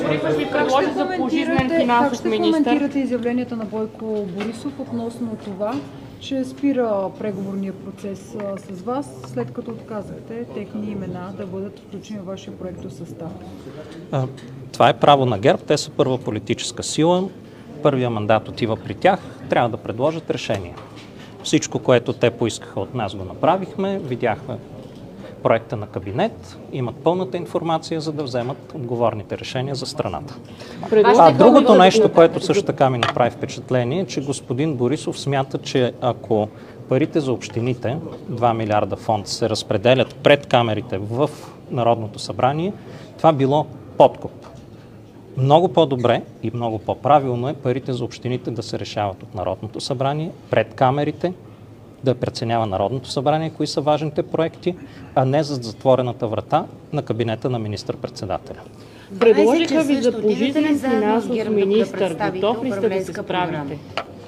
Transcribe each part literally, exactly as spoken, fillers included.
Борисов ви предложи за пожизнен финансов Как ще министър. коментирате изявленията на Бойко Борисов относно това, че спира преговорния процес с вас, след като отказахте техни имена да бъдат включени в вашия проектосъстав? Това е право на ГЕРБ. Те са първа политическа сила. Първия мандат отива при тях. Трябва да предложат решение. Всичко, което те поискаха от нас, го направихме. Видяхме проекта на кабинет, имат пълната информация, за да вземат отговорните решения за страната. А другото нещо, което също така ми направи впечатление, е, че господин Борисов смята, че ако парите за общините, два милиарда фонд, се разпределят пред камерите в Народното събрание, това било подкуп. Много по-добре и много по-правилно е парите за общините да се решават от Народното събрание, пред камерите, да преценява Народното събрание кои са важните проекти, а не за затворената врата на кабинета на министър-председателя. Предложиха ви за пожизнен финансов министър. Готов ли сте да се справите?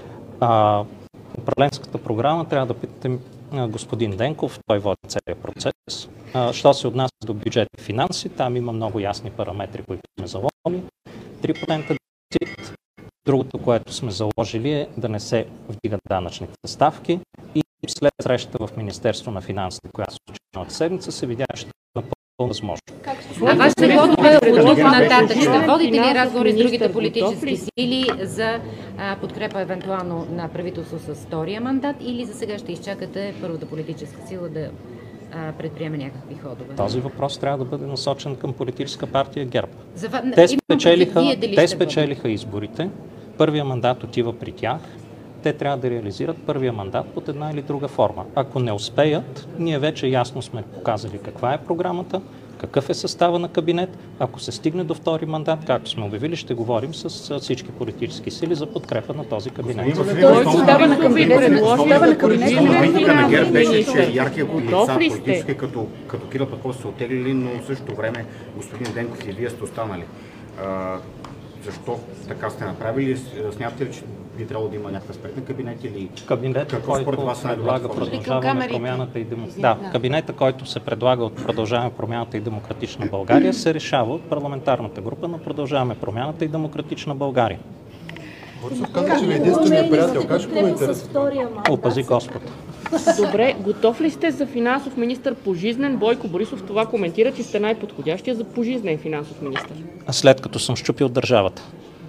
А, управленската програма трябва да питате господин Денков, той води целият процес. А, що се отнася до бюджет и финанси, там има много ясни параметри, които сме заложили. три процента дефицит. Другото, което сме заложили, е да не се вдигат данъчните ставки и след срещата в Министерство на финансите, която се случи миналата седмица, се видя, че това е напълно възможно. А вашите ходове от нататък ще водите ли разговори с другите политически сили за а, подкрепа евентуално на правителство с втория мандат или за сега ще изчакате първата политическа сила да а, предприеме някакви ходове? Този въпрос трябва да бъде насочен към политическа партия ГЕРБ. За... Те спечелиха, Вие те спечелиха изборите, първия мандат отива при тях, те трябва да реализират първия мандат под една или друга форма. Ако не успеят, ние вече ясно сме показали каква е програмата, какъв е състава на кабинет. Ако се стигне до втори мандат, както сме обявили, ще говорим с всички политически сили за подкрепа на този кабинет. Той състава на кабинет. Състава на кабинет. Политика на ГЕРБ беше, че яркия лица политически като, като Кирил Петков са оттеглили, но в същото време господин Денков и вие сте останали. А, защо така сте направили? Смятате ли, че би трябвало да има някакъв аспект на кабинет или кабинет, който предлага Продължаваме промяната и демократична да, кабинета, който се предлага от Продължаваме промяната и Демократична България, се решава от парламентарната група на Продължаваме промяната и Демократична България. Борисов каза, че ви е единственият приятел. Как ще коментирате? Опази Господ. Добре, готов ли сте за финансов министър пожизнен? Бойко Борисов това коментира, че сте най-подходящия за пожизнен финансов министър. След като съм щупил държавата.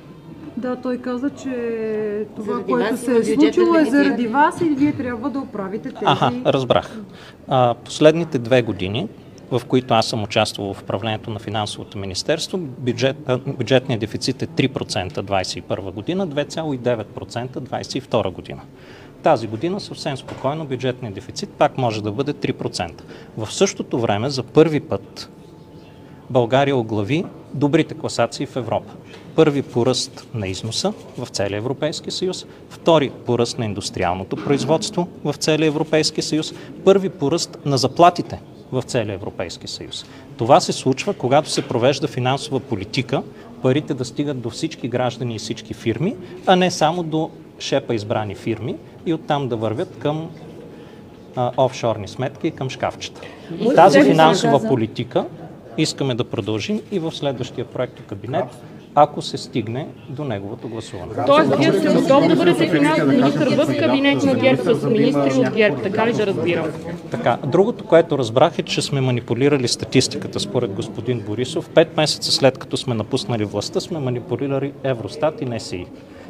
Да, той каза, че това, заради което се е случило е заради вас и вие трябва да оправите тези... Аха, разбрах. А, последните две години, в които аз съм участвал в управлението на финансовото министерство, бюджет, бюджетният дефицит е три процента двадесет и първа година, две цяло и девет процента двадесет и втора година. Тази година съвсем спокойно бюджетният дефицит пак може да бъде три процента. В същото време за първи път България оглави добрите класации в Европа. Първи по ръст на износа в целия Европейски съюз, втори по ръст на индустриалното производство в целия Европейски съюз, първи по ръст на заплатите в целия Европейски съюз. Това се случва, когато се провежда финансова политика, парите да стигат до всички граждани и всички фирми, а не само до шепа избрани фирми и оттам да вървят към а, офшорни сметки и към шкафчета. Тази финансова политика искаме да продължим и в следващия проект кабинет, ако се стигне до неговото гласуване. Тоест, вие сте готов да бъдете финансов министър в кабинет на ГЕРБ с министри от ГЕРБ, така ли да разбирам? Така, другото, което разбрах е, че сме манипулирали статистиката според господин Борисов. Пет месеца след като сме напуснали властта, сме манипулирали Евростат и НСИ.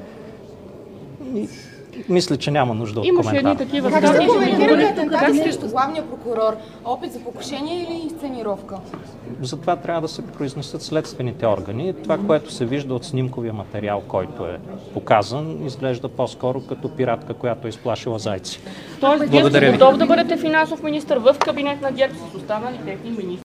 И мисля, че няма нужда от коментар. Имаше едни такива Как ще статии. коментирате атаки срещу главния прокурор? Опит за покушение или инсценировка? Затова трябва да се произнесат следствените органи. Това, което се вижда от снимковия материал, който е показан, изглежда по-скоро като пиратка, която е изплашила зайци. Тоест, вие сте готов да бъдете финансов министър в кабинет на ГЕРБ с останали техни министри.